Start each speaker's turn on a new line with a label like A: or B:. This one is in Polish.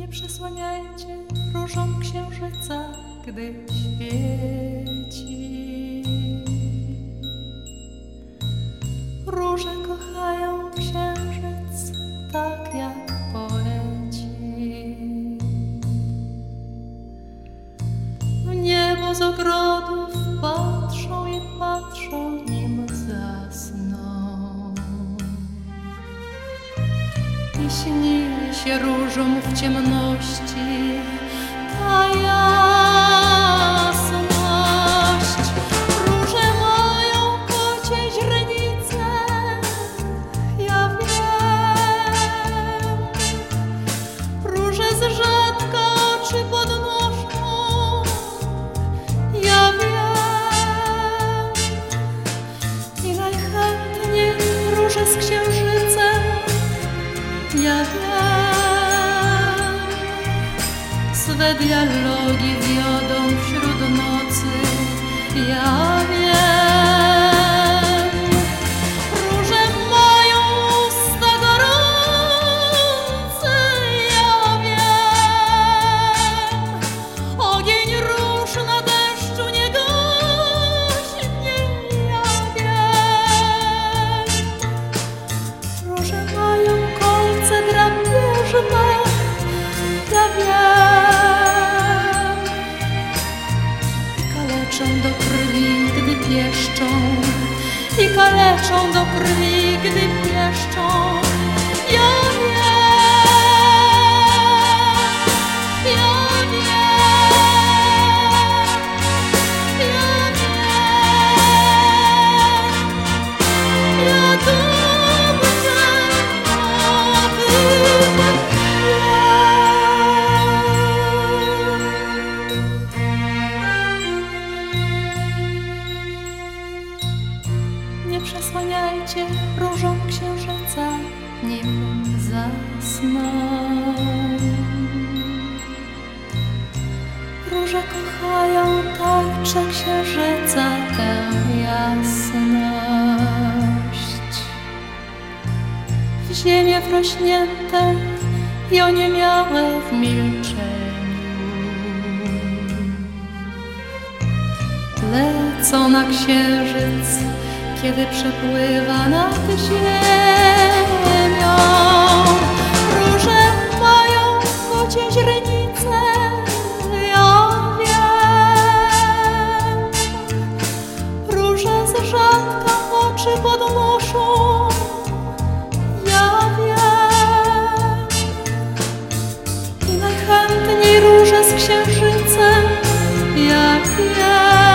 A: przesłaniajcie różą księżyca, gdy świeci. Róże kochają księżyc tak jak poeci. W niebo z ogrodów patrzą i patrzą, nim zasną. I śni się różom w ciemności ta jasność. Róże mają kocie źrenice, ja wiem. Róże z rzadka oczy podnoszą, ja wiem. I najchętniej róże z księżycem, ja wiem. Swe dialogi wiodą wśród nocy, ja wiem. Róże mają usta gorące, ja wiem. Ogień róż na deszczu nie gaśnie, ja wiem. Róże mają kolce drapieżne, ja wiem. Do krwi, gdy pieszczą, i kaleczą do krwi, gdy pieszczą, ja wiem, ja wiem, ja wiem, ja dobrze nie przesłaniajcie różą księżyca, nim zasną. Róże kochają tarcze księżyca, tę jasność. W ziemię wrośnięte i oniemiałe w milczeniu lecą na księżyc, kiedy przepływa nad ziemią. Róże mają kocie źrenice, ja wiem. Róże z rzadka oczy podnoszą, ja wiem. I najchętniej róże z księżycem, ja wiem.